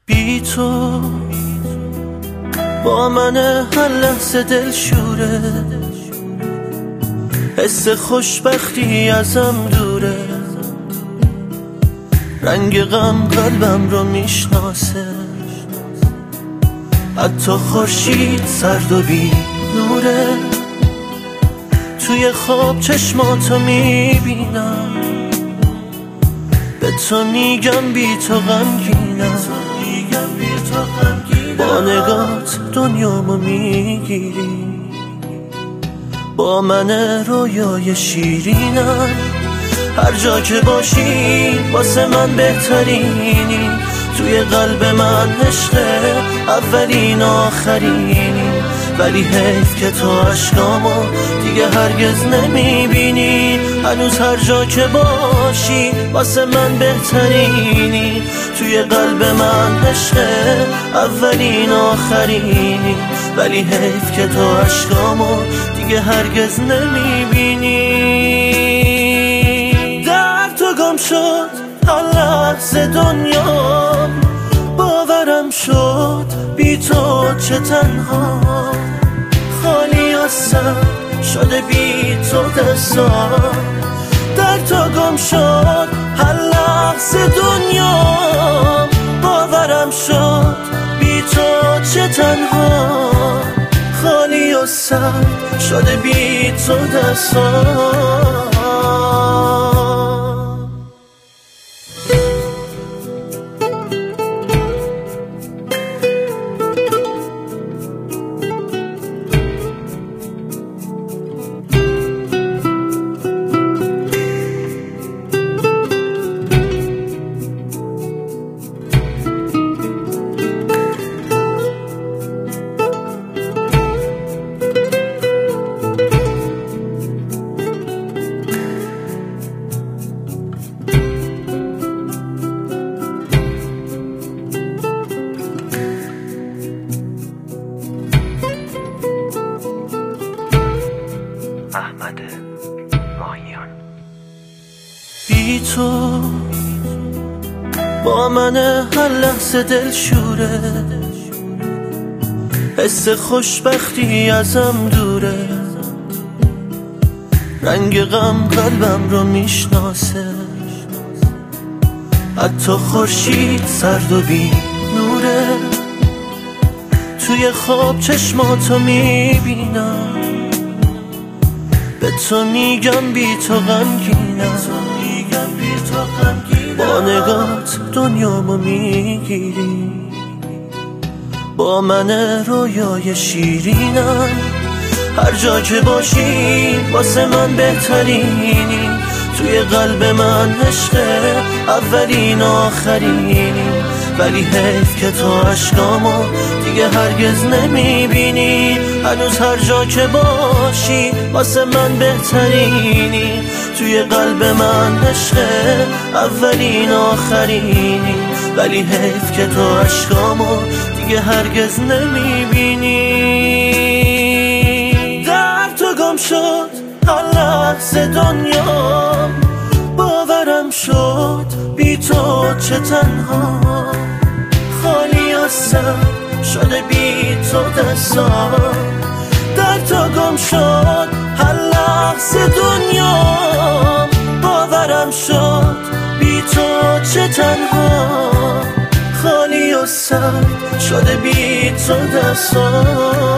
بی تو با من هر لحظه دل شوره، حس خوشبختی ازم دوره، رنگ غم قلبم رو میشناسه، حتی خورشید سرد و بی نوره. توی خواب چشماتو میبینم، به تو میگم بی تو غمگینم، با نگات دنیامو میگیری، با من رویای شیرینم. هر جا که باشی واسه من بهترینی، توی قلب من عشق اولین آخرینی. ولی حیف که تو عشقامو دیگه هرگز نمیبینی، هنوز هر جا که باشی واسه من بهترینی، توی قلب من عشق اولین آخرینی. ولی حیف که تو عشقامو دیگه هرگز نمیبینی. در تو گم شد هر لحظه دنیا، باورم شد بی تو چه تنها، خالی از سر شده بی تو دستا. در تو گم شد هر لحظه دنیا، باورم شد بی تو چه تنها، خالی و سر شده بی تو دستا. احمد ماهیان. بی تو با من هر لحظه دل شوره، حس خوشبختی ازم دوره، رنگ غم قلبم رو میشناسه، حتی خورشید سرد و بی نوره. توی خواب چشماتو میبینم، به تو میگم بی تو غمگینم، با نگات دنیامو میگیری، با من رویای شیرینم. هر جا که باشی واسه من بهترینی، توی قلب من عشق اولین آخرینی. ولی حیف که تو عشقامو دیگه هرگز نمیبینی، هنوز هر جا که باشی واسه من بهترینی، توی قلب من عشق اولین آخرینی. ولی حیف که تو عشقامو دیگه هرگز نمیبینی. در تو گم شد هر لحظه دنیا، باورم شد بی تو چه تنها، خالی از سر شده بی تو دستا. در تو گم شد هر لحظه دنیا، باورم شد بی تو چه تنها، خالی و سر شده بی تو دستا.